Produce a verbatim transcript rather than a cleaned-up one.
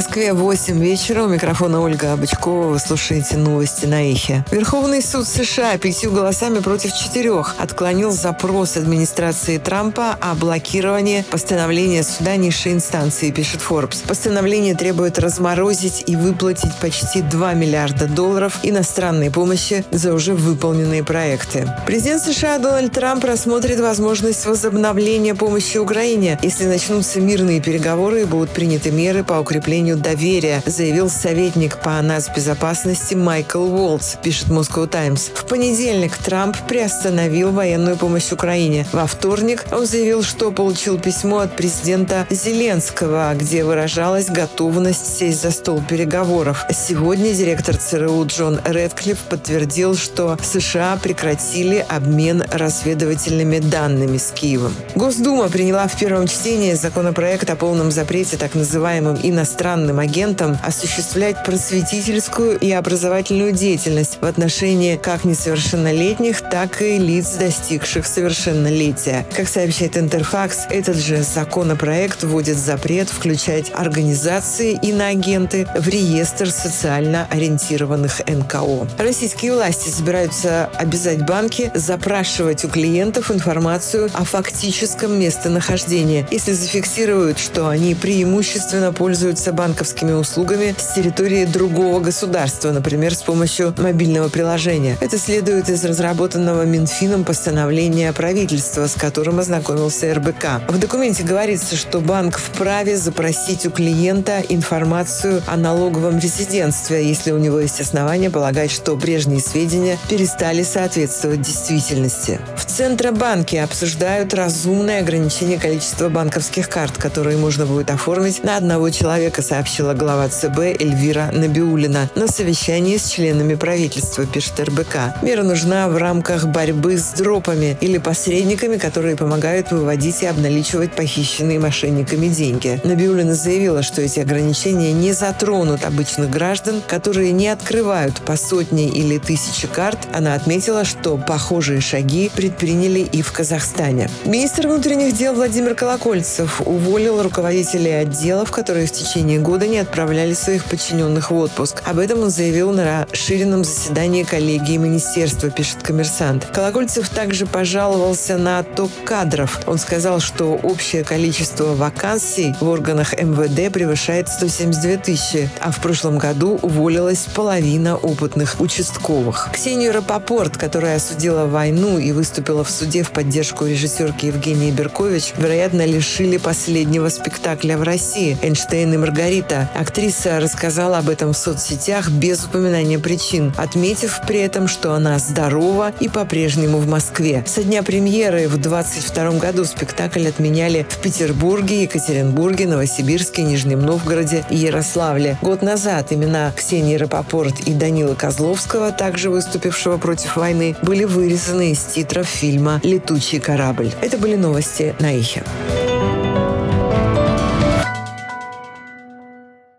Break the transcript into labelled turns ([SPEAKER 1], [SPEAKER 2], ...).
[SPEAKER 1] Москве восемь вечера. У микрофона Ольга Бычкова. Вы слушаете новости на Эхе. Верховный суд США пятью голосами против четырех отклонил запрос администрации Трампа о блокировании постановления суда низшей инстанции, пишет Forbes. Постановление требует разморозить и выплатить почти два миллиарда долларов иностранной помощи за уже выполненные проекты. Президент США Дональд Трамп рассмотрит возможность возобновления помощи Украине, если начнутся мирные переговоры и будут приняты меры по укреплению доверия, заявил советник по нацбезопасности Майкл Уолтс, пишет Moscow Times. В понедельник Трамп приостановил военную помощь Украине. Во вторник он заявил, что получил письмо от президента Зеленского, где выражалась готовность сесть за стол переговоров. Сегодня директор ЦРУ Джон Рэдклифф подтвердил, что США прекратили обмен разведывательными данными с Киевом. Госдума приняла в первом чтении законопроект о полном запрете так называемым иностранным агентам осуществлять просветительскую и образовательную деятельность в отношении как несовершеннолетних, так и лиц, достигших совершеннолетия. Как сообщает Интерфакс, этот же законопроект вводит запрет включать организации иноагенты в реестр социально ориентированных эн ка о. Российские власти собираются обязать банки запрашивать у клиентов информацию о фактическом местонахождении, если зафиксируют, что они преимущественно пользуются банковскими услугами с территории другого государства, например, с помощью мобильного приложения. Это следует из разработанного Минфином постановления правительства, с которым ознакомился эр бэ ка. В документе говорится, что банк вправе запросить у клиента информацию о налоговом резидентстве, если у него есть основания полагать, что прежние сведения перестали соответствовать действительности. В Центробанке обсуждают разумное ограничение количества банковских карт, которые можно будет оформить на одного человека, сообщила глава цэ бэ Эльвира Набиуллина на совещании с членами правительства, пишет эр бэ ка. Мера нужна в рамках борьбы с дропами или посредниками, которые помогают выводить и обналичивать похищенные мошенниками деньги. Набиуллина заявила, что эти ограничения не затронут обычных граждан, которые не открывают по сотне или тысяче карт. Она отметила, что похожие шаги предприняли и в Казахстане. Министр внутренних дел Владимир Колокольцев уволил руководителей отделов, которые в течение года не отправляли своих подчиненных в отпуск. Об этом он заявил на расширенном заседании коллегии министерства, пишет «Коммерсант». Колокольцев также пожаловался на отток кадров. Он сказал, что общее количество вакансий в органах эм вэ дэ превышает сто семьдесят две тысячи, а в прошлом году уволилась половина опытных участковых. Ксению Рапопорт, которая осудила войну и выступила в суде в поддержку режиссерки Евгении Беркович, вероятно, лишили последнего спектакля в России «Эйнштейн и Маргарита». Актриса рассказала об этом в соцсетях без упоминания причин, отметив при этом, что она здорова и по-прежнему в Москве. Со дня премьеры в двадцать втором году спектакль отменяли в Петербурге, Екатеринбурге, Новосибирске, Нижнем Новгороде и Ярославле. Год назад имена Ксении Рапопорт и Данилы Козловского, также выступившего против войны, были вырезаны из титров фильма «Летучий корабль». Это были новости на Эхе.